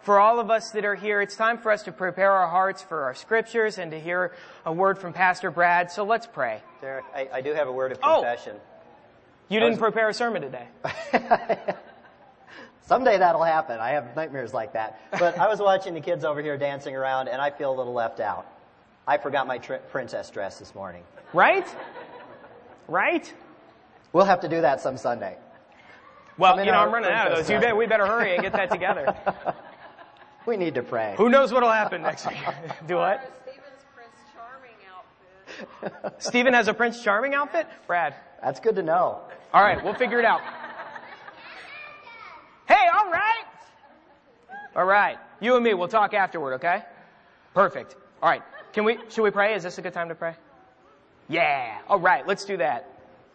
For all of us that are here, it's time for us to prepare our hearts for our scriptures and to hear a word from Pastor Brad. So let's pray. Derek, I do have a word of confession. You didn't prepare a sermon today. Someday that'll happen. I have nightmares like that. But I was watching the kids over here dancing around, and I feel a little left out. I forgot my princess dress this morning. Right? Right? We'll have to do that some Sunday. Well, I'm running out of those. We better hurry and get that together. We need to pray. Who knows what'll happen next week? Do what? Stephen's Prince Charming outfit. Stephen has a Prince Charming outfit? Brad. That's good to know. All right, we'll figure it out. Hey, all right. All right. You and me, we'll talk afterward, okay? Perfect. All right. Should we pray? Is this a good time to pray? Yeah. All right, let's do that.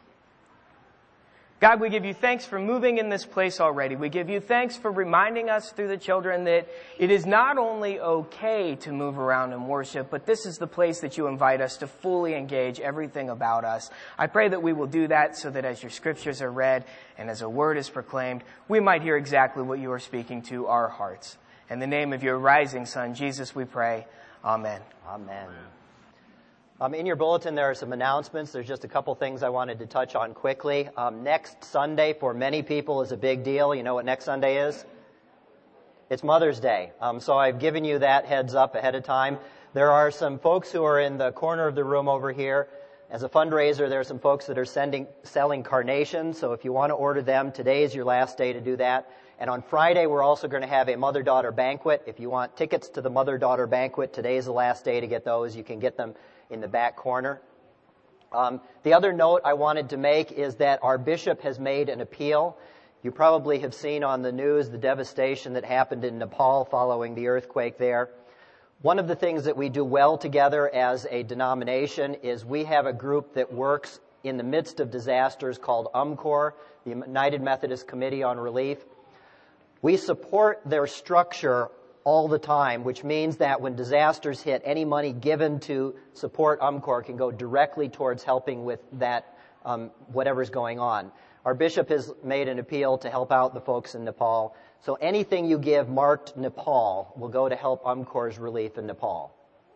God, we give you thanks for moving in this place already. We give you thanks for reminding us through the children that it is not only okay to move around and worship, but this is the place that you invite us to fully engage everything about us. I pray that we will do that so that as your scriptures are read and as a word is proclaimed, we might hear exactly what you are speaking to our hearts. In the name of your rising Son, Jesus, we pray. Amen. Amen. In your bulletin, there are some announcements. There's just a couple things I wanted to touch on quickly. Next Sunday, for many people, is a big deal. You know what next Sunday is? It's Mother's Day. So I've given you that heads up ahead of time. There are some folks who are in the corner of the room over here. As a fundraiser, there are some folks that are selling carnations. So if you want to order them, today is your last day to do that. And on Friday, we're also going to have a mother-daughter banquet. If you want tickets to the mother-daughter banquet, today is the last day to get those. You can get them in the back corner. The other note I wanted to make is that our bishop has made an appeal. You probably have seen on the news the devastation that happened in Nepal following the earthquake there. One of the things that we do well together as a denomination is we have a group that works in the midst of disasters called UMCOR, the United Methodist Committee on Relief. We support their structure all the time, which means that when disasters hit, any money given to support UMCOR can go directly towards helping with that, whatever's going on. Our bishop has made an appeal to help out the folks in Nepal. So anything you give marked Nepal will go to help UMCOR's relief in Nepal.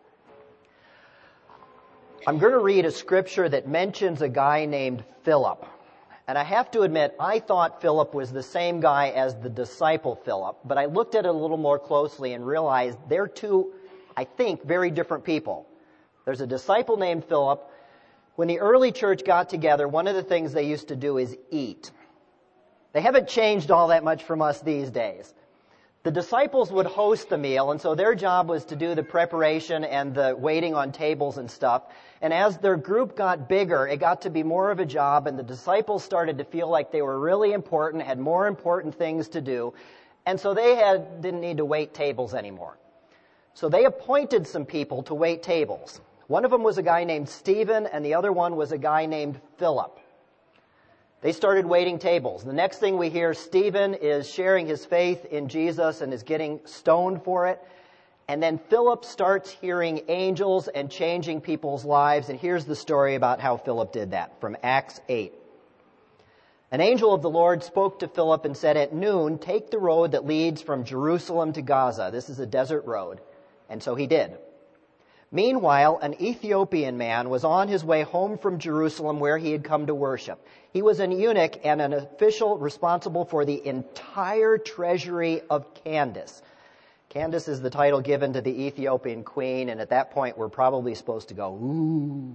I'm going to read a scripture that mentions a guy named Philip. And I have to admit, I thought Philip was the same guy as the disciple Philip, but I looked at it a little more closely and realized they're two, I think, very different people. There's a disciple named Philip. When the early church got together, one of the things they used to do is eat. They haven't changed all that much from us these days. The disciples would host the meal, and so their job was to do the preparation and the waiting on tables and stuff. And as their group got bigger, it got to be more of a job, and the disciples started to feel like they were really important, had more important things to do, and so they didn't need to wait tables anymore. So they appointed some people to wait tables. One of them was a guy named Stephen, and the other one was a guy named Philip. They started waiting tables. The next thing we hear, Stephen is sharing his faith in Jesus and is getting stoned for it. And then Philip starts hearing angels and changing people's lives. And here's the story about how Philip did that from Acts 8. An angel of the Lord spoke to Philip and said, "At noon, take the road that leads from Jerusalem to Gaza." This is a desert road. And so he did. Meanwhile, an Ethiopian man was on his way home from Jerusalem where he had come to worship. He was an eunuch and an official responsible for the entire treasury of Candace. Candace is the title given to the Ethiopian queen, and at that point we're probably supposed to go, ooh.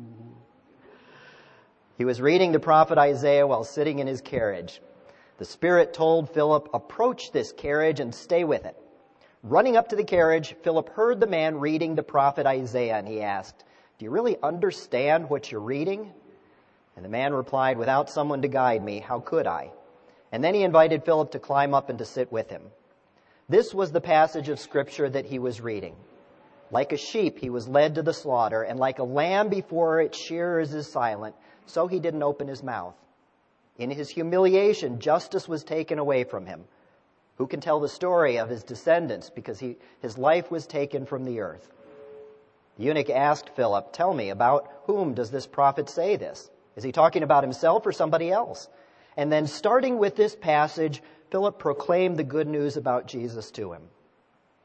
He was reading the prophet Isaiah while sitting in his carriage. The Spirit told Philip, "Approach this carriage and stay with it." Running up to the carriage, Philip heard the man reading the prophet Isaiah, and he asked, "Do you really understand what you're reading?" And the man replied, "Without someone to guide me, how could I?" And then he invited Philip to climb up and to sit with him. This was the passage of Scripture that he was reading. Like a sheep, he was led to the slaughter, and like a lamb before its shearers is silent, so he didn't open his mouth. In his humiliation, justice was taken away from him. Who can tell the story of his descendants, because his life was taken from the earth? The eunuch asked Philip, "Tell me, about whom does this prophet say this? Is he talking about himself or somebody else?" And then starting with this passage, Philip proclaimed the good news about Jesus to him.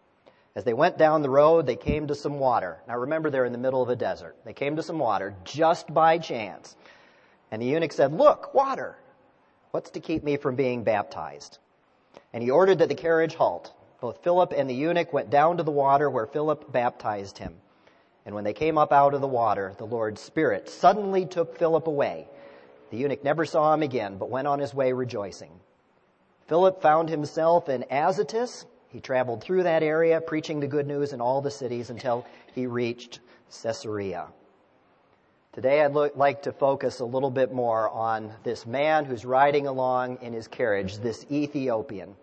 As they went down the road, they came to some water. Now remember, they're in the middle of a desert. They came to some water just by chance. And the eunuch said, "Look, water. What's to keep me from being baptized?" And he ordered that the carriage halt. Both Philip and the eunuch went down to the water where Philip baptized him. And when they came up out of the water, the Lord's Spirit suddenly took Philip away. The eunuch never saw him again, but went on his way rejoicing. Philip found himself in Azotus. He traveled through that area, preaching the good news in all the cities until he reached Caesarea. Today I'd like to focus a little bit more on this man who's riding along in his carriage, this Ethiopian,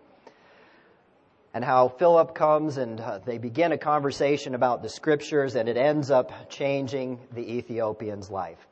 and how Philip comes and they begin a conversation about the Scriptures, and it ends up changing the Ethiopian's life.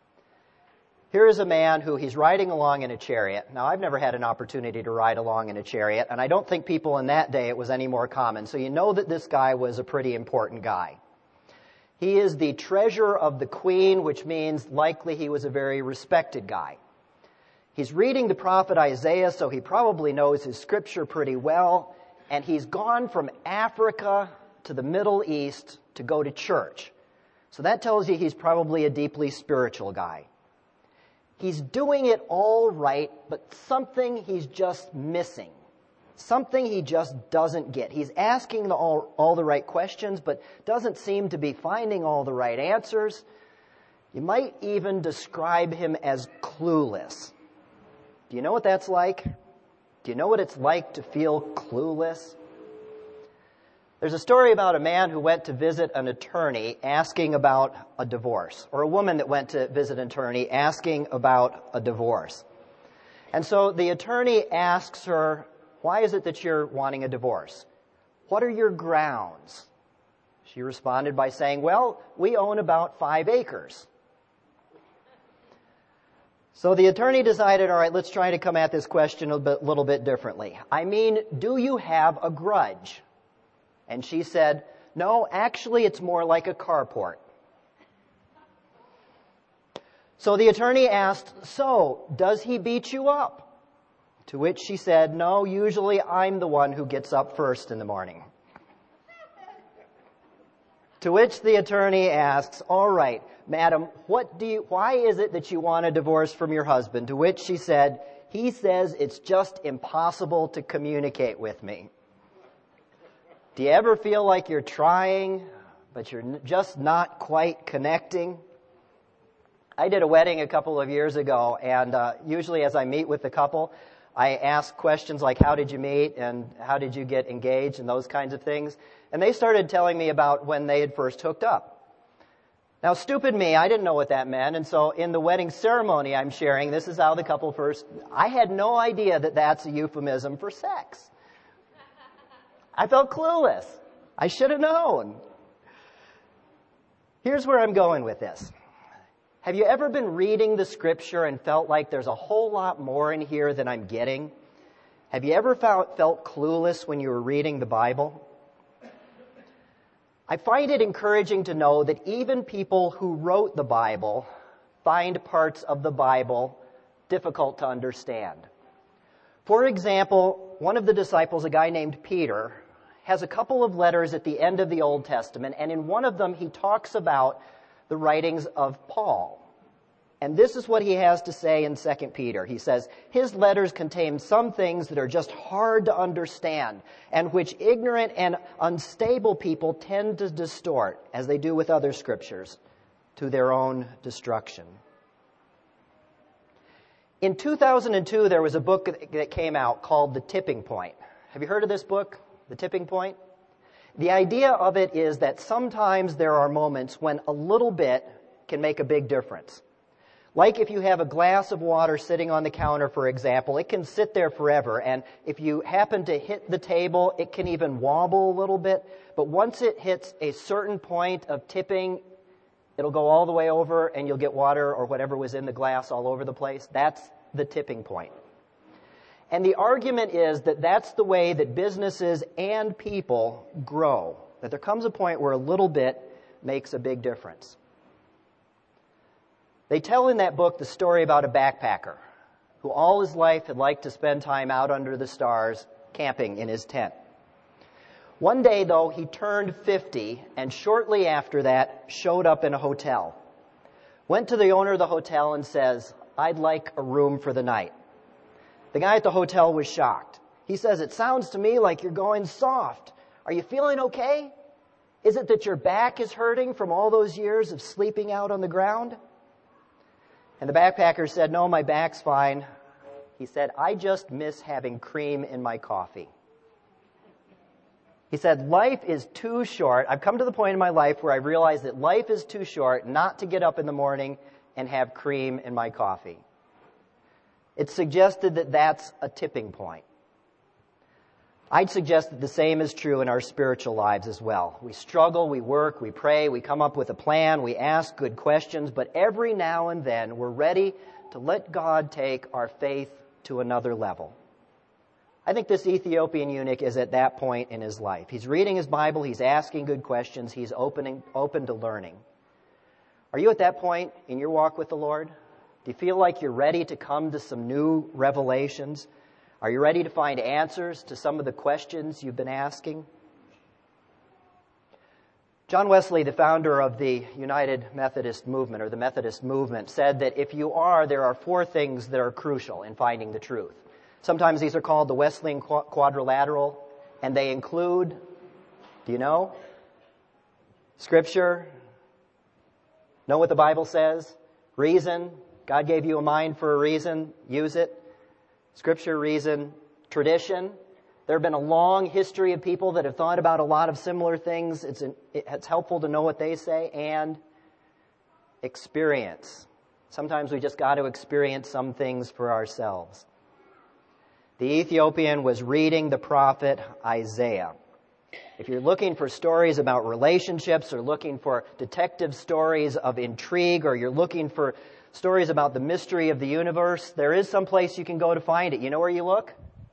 Here is a man who he's riding along in a chariot. Now, I've never had an opportunity to ride along in a chariot, and I don't think people in that day it was any more common. So you know that this guy was a pretty important guy. He is the treasurer of the queen, which means likely he was a very respected guy. He's reading the prophet Isaiah, so he probably knows his scripture pretty well, and he's gone from Africa to the Middle East to go to church. So that tells you he's probably a deeply spiritual guy. He's doing it all right, but something he's just missing. Something he just doesn't get. He's asking all the right questions, but doesn't seem to be finding all the right answers. You might even describe him as clueless. Do you know what that's like? Do you know what it's like to feel clueless? There's a story about a man who went to visit an attorney asking about a divorce, or a woman that went to visit an attorney asking about a divorce. And so the attorney asks her, "Why is it that you're wanting a divorce? What are your grounds?" She responded by saying, "Well, we own about 5 acres. So the attorney decided, all right, let's try to come at this question a little bit differently. I mean, do you have a grudge? And she said, "No, actually, it's more like a carport." So the attorney asked, "So, does he beat you up?" To which she said, "No, usually I'm the one who gets up first in the morning." To which the attorney asks, "All right, madam, why is it that you want a divorce from your husband?" To which she said, "He says it's just impossible to communicate with me." Do you ever feel like you're trying, but you're just not quite connecting? I did a wedding a couple of years ago, and usually as I meet with the couple, I ask questions like, how did you meet, and how did you get engaged, and those kinds of things. And they started telling me about when they had first hooked up. Now, stupid me, I didn't know what that meant, and so in the wedding ceremony I'm sharing, this is how the couple first... I had no idea that that's a euphemism for sex. I felt clueless. I should have known. Here's where I'm going with this. Have you ever been reading the Scripture and felt like there's a whole lot more in here than I'm getting? Have you ever felt clueless when you were reading the Bible? I find it encouraging to know that even people who wrote the Bible find parts of the Bible difficult to understand. For example, one of the disciples, a guy named Peter, has a couple of letters at the end of the Old Testament, and in one of them he talks about the writings of Paul. And this is what he has to say in 2 Peter. He says, "His letters contain some things that are just hard to understand, and which ignorant and unstable people tend to distort, as they do with other scriptures, to their own destruction." In 2002, there was a book that came out called The Tipping Point. Have you heard of this book, The Tipping Point? The idea of it is that sometimes there are moments when a little bit can make a big difference. Like if you have a glass of water sitting on the counter, for example, it can sit there forever, and if you happen to hit the table, it can even wobble a little bit, but once it hits a certain point of tipping, it'll go all the way over and you'll get water or whatever was in the glass all over the place. That's the tipping point. And the argument is that that's the way that businesses and people grow. That there comes a point where a little bit makes a big difference. They tell in that book the story about a backpacker who all his life had liked to spend time out under the stars camping in his tent. One day, though, he turned 50, and shortly after that, showed up in a hotel. Went to the owner of the hotel and says, "I'd like a room for the night." The guy at the hotel was shocked. He says, "It sounds to me like you're going soft. Are you feeling okay? Is it that your back is hurting from all those years of sleeping out on the ground?" And the backpacker said, "No, my back's fine." He said, "I just miss having cream in my coffee." He said, "Life is too short. I've come to the point in my life where I realize that life is too short not to get up in the morning and have cream in my coffee." It's suggested that that's a tipping point. I'd suggest that the same is true in our spiritual lives as well. We struggle, we work, we pray, we come up with a plan, we ask good questions, but every now and then we're ready to let God take our faith to another level. I think this Ethiopian eunuch is at that point in his life. He's reading his Bible, he's asking good questions, he's open to learning. Are you at that point in your walk with the Lord? Do you feel like you're ready to come to some new revelations? Are you ready to find answers to some of the questions you've been asking? John Wesley, the founder of the United Methodist Movement, or the Methodist Movement, said that if you are, there are 4 things that are crucial in finding the truth. Sometimes these are called the Wesleyan Quadrilateral, and they include, do you know? Scripture, know what the Bible says, reason, God gave you a mind for a reason, use it. Scripture, reason, tradition. There have been a long history of people that have thought about a lot of similar things. It's helpful to know what they say. And experience. Sometimes we just got to experience some things for ourselves. The Ethiopian was reading the prophet Isaiah. If you're looking for stories about relationships or looking for detective stories of intrigue or you're looking for stories about the mystery of the universe, there is some place you can go to find it. You know where you look?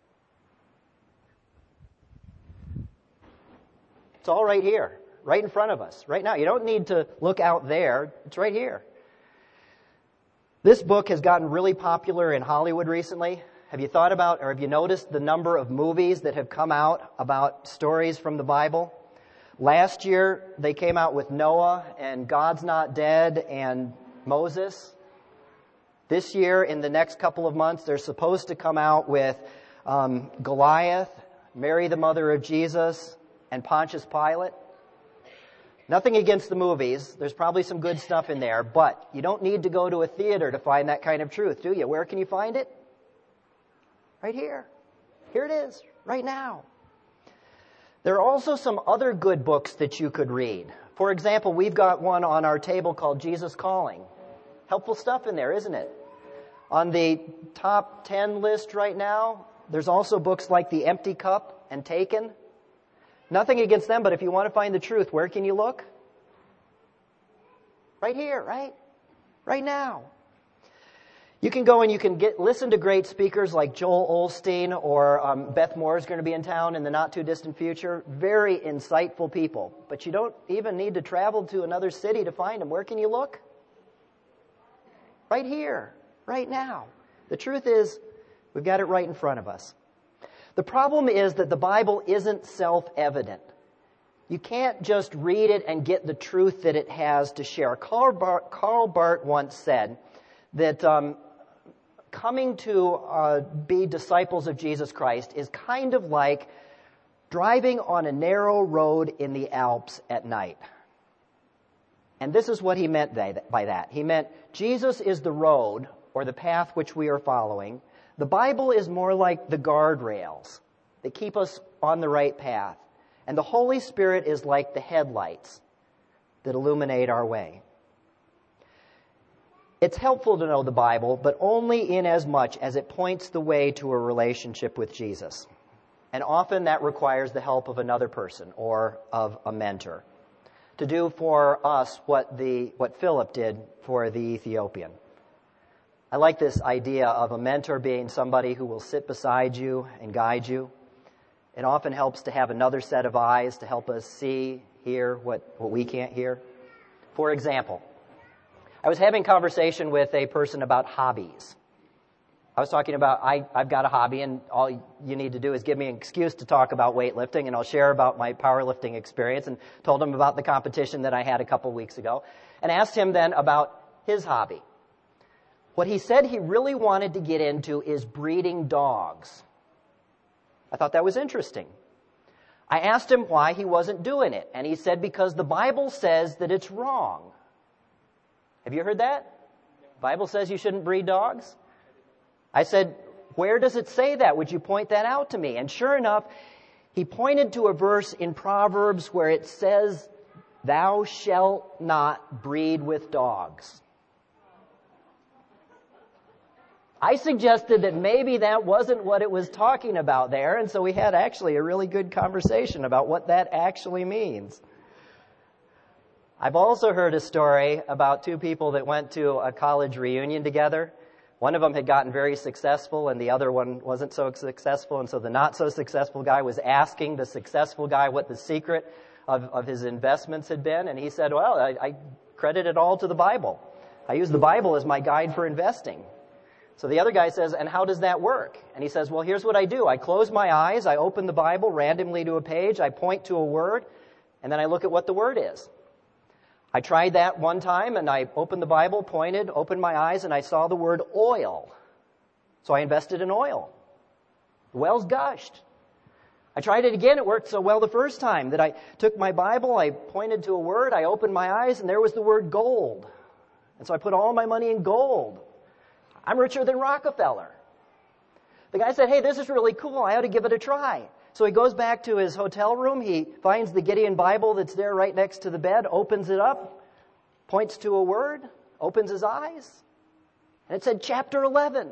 It's all right here, right in front of us, right now. You don't need to look out there. It's right here. This book has gotten really popular in Hollywood recently. Have you thought about, or have you noticed the number of movies that have come out about stories from the Bible? Last year, they came out with Noah and God's Not Dead and Moses. This year, in the next couple of months, they're supposed to come out with Goliath, Mary the mother of Jesus, and Pontius Pilate. Nothing against the movies. There's probably some good stuff in there, but you don't need to go to a theater to find that kind of truth, do you? Where can you find it? Right here. Here it is, right now. There are also some other good books that you could read. For example, we've got one on our table called Jesus Calling. Helpful stuff in there, isn't it? On the top 10 list right now, there's also books like The Empty Cup and Taken. Nothing against them, but if you want to find the truth, where can you look? Right here, right? Right now. You can go and you can listen to great speakers like Joel Osteen or Beth Moore is going to be in town in the not too distant future. Very insightful people. But you don't even need to travel to another city to find them. Where can you look? Right here, right now. The truth is, we've got it right in front of us. The problem is that the Bible isn't self-evident. You can't just read it and get the truth that it has to share. Karl Barth once said that coming to be disciples of Jesus Christ is kind of like driving on a narrow road in the Alps at night. And this is what he meant by that. He meant Jesus is the road or the path which we are following. The Bible is more like the guardrails that keep us on the right path. And the Holy Spirit is like the headlights that illuminate our way. It's helpful to know the Bible, but only in as much as it points the way to a relationship with Jesus. And often that requires the help of another person or of a mentor to do for us what Philip did for the Ethiopian. I like this idea of a mentor being somebody who will sit beside you and guide you. It often helps to have another set of eyes to help us see, hear what we can't hear. For example, I was having a conversation with a person about hobbies. I was talking about I've got a hobby, and all you need to do is give me an excuse to talk about weightlifting, and I'll share about my powerlifting experience, and told him about the competition that I had a couple weeks ago, and asked him then about his hobby. What he said he really wanted to get into is breeding dogs. I thought that was interesting. I asked him why he wasn't doing it, and he said because the Bible says that it's wrong. Have you heard that? The Bible says you shouldn't breed dogs? I said, where does it say that? Would you point that out to me? And sure enough, he pointed to a verse in Proverbs where it says, thou shalt not breed with dogs. I suggested that maybe that wasn't what it was talking about there, and so we had actually a really good conversation about what that actually means. I've also heard a story about two people that went to a college reunion together. One of them had gotten very successful, and the other one wasn't so successful, and so the not-so-successful guy was asking the successful guy what the secret of his investments had been, and he said, well, I credit it all to the Bible. I use the Bible as my guide for investing. So the other guy says, and how does that work? And he says, well, here's what I do. I close my eyes, I open the Bible randomly to a page, I point to a word, and then I look at what the word is. I tried that one time, and I opened the Bible, pointed, opened my eyes, and I saw the word oil. So I invested in oil. The wells gushed. I tried it again. It worked so well the first time that I took my Bible, I pointed to a word, I opened my eyes, and there was the word gold. And so I put all my money in gold. I'm richer than Rockefeller. The guy said, hey, this is really cool. I ought to give it a try. So he goes back to his hotel room. He finds the Gideon Bible that's there right next to the bed, opens it up, points to a word, opens his eyes, and it said chapter 11.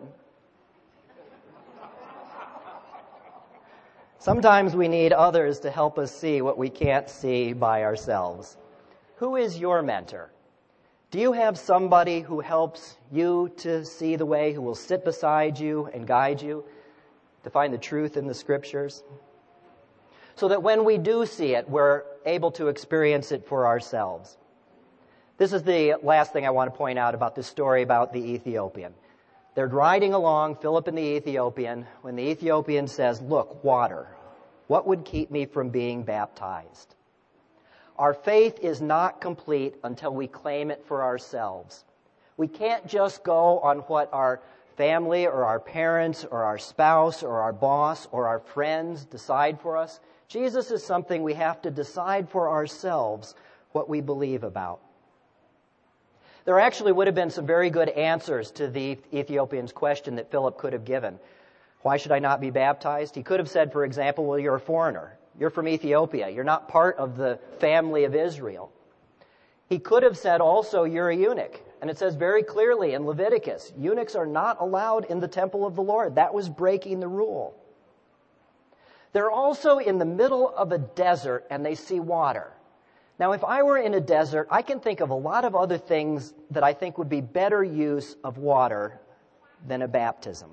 Sometimes we need others to help us see what we can't see by ourselves. Who is your mentor? Do you have somebody who helps you to see the way, who will sit beside you and guide you to find the truth in the Scriptures? So that when we do see it, we're able to experience it for ourselves. This is the last thing I want to point out about this story about the Ethiopian. They're riding along, Philip and the Ethiopian, when the Ethiopian says, look, water. What would keep me from being baptized? Our faith is not complete until we claim it for ourselves. We can't just go on what our family or our parents or our spouse or our boss or our friends decide for us. Jesus is something we have to decide for ourselves what we believe about. There actually would have been some very good answers to the Ethiopian's question that Philip could have given. Why should I not be baptized? He could have said, for example, well, you're a foreigner. You're from Ethiopia. You're not part of the family of Israel. He could have said also, you're a eunuch. And it says very clearly in Leviticus, eunuchs are not allowed in the temple of the Lord. That was breaking the rule. They're also in the middle of a desert and they see water. Now, if I were in a desert, I can think of a lot of other things that I think would be better use of water than a baptism.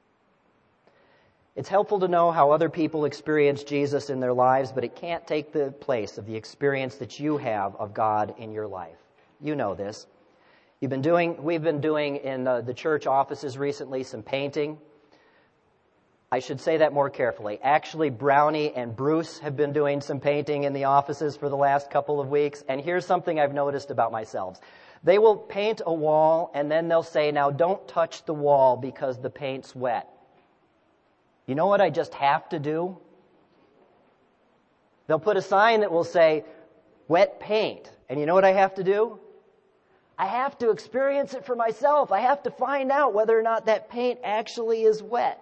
It's helpful to know how other people experience Jesus in their lives, but it can't take the place of the experience that you have of God in your life. You know this. We've been doing in the church offices recently some painting. I should say that more carefully. Actually, Brownie and Bruce have been doing some painting in the offices for the last couple of weeks. And here's something I've noticed about myself. They will paint a wall and then they'll say, now don't touch the wall because the paint's wet. You know what I just have to do? They'll put a sign that will say, wet paint. And you know what I have to do? I have to experience it for myself. I have to find out whether or not that paint actually is wet.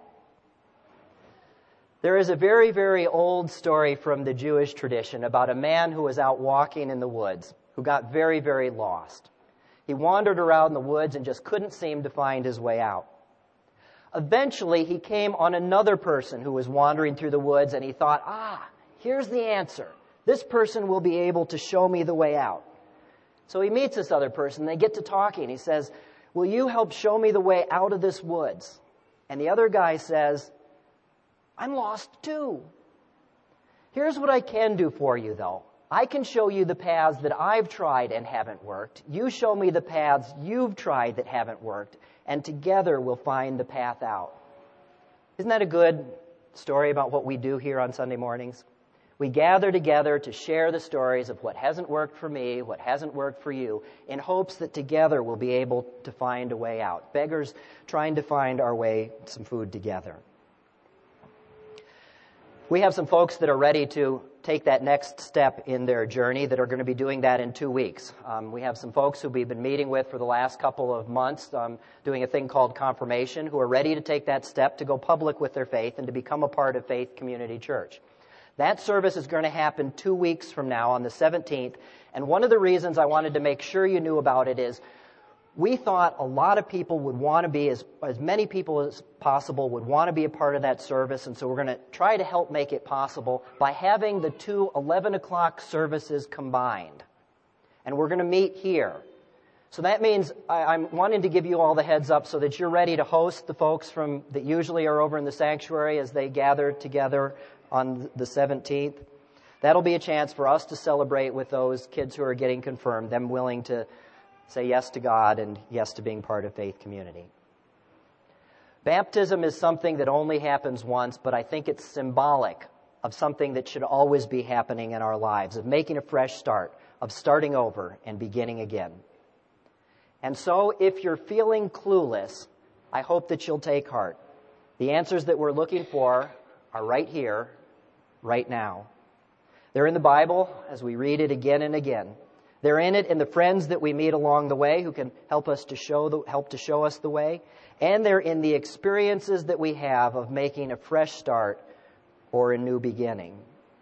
There is a very, very old story from the Jewish tradition about a man who was out walking in the woods, who got very, very lost. He wandered around the woods and just couldn't seem to find his way out. Eventually, he came on another person who was wandering through the woods, and he thought, here's the answer. This person will be able to show me the way out. So he meets this other person. They get to talking. He says, will you help show me the way out of this woods? And the other guy says, I'm lost too. Here's what I can do for you, though. I can show you the paths that I've tried and haven't worked. You show me the paths you've tried that haven't worked, and together we'll find the path out. Isn't that a good story about what we do here on Sunday mornings? We gather together to share the stories of what hasn't worked for me, what hasn't worked for you, in hopes that together we'll be able to find a way out. Beggars trying to find our way, some food together. We have some folks that are ready to take that next step in their journey that are going to be doing that in 2 weeks. We have some folks who we've been meeting with for the last couple of months, doing a thing called confirmation, who are ready to take that step to go public with their faith and to become a part of Faith Community Church. That service is going to happen 2 weeks from now on the 17th. And one of the reasons I wanted to make sure you knew about it is we thought a lot of people would want to be, as many people as possible would want to be a part of that service. And so we're going to try to help make it possible by having the 2 11 o'clock services combined. And we're going to meet here. So that means I'm wanting to give you all the heads up so that you're ready to host the folks that usually are over in the sanctuary as they gather together on the 17th. That'll be a chance for us to celebrate with those kids who are getting confirmed, them willing to say yes to God and yes to being part of Faith Community. Baptism is something that only happens once, but I think it's symbolic of something that should always be happening in our lives, of making a fresh start, of starting over and beginning again. And so if you're feeling clueless, I hope that you'll take heart. The answers that we're looking for are right here, right now. They're in the Bible as we read it again and again. They're in it in the friends that we meet along the way who can help to show us the way. And they're in the experiences that we have of making a fresh start or a new beginning.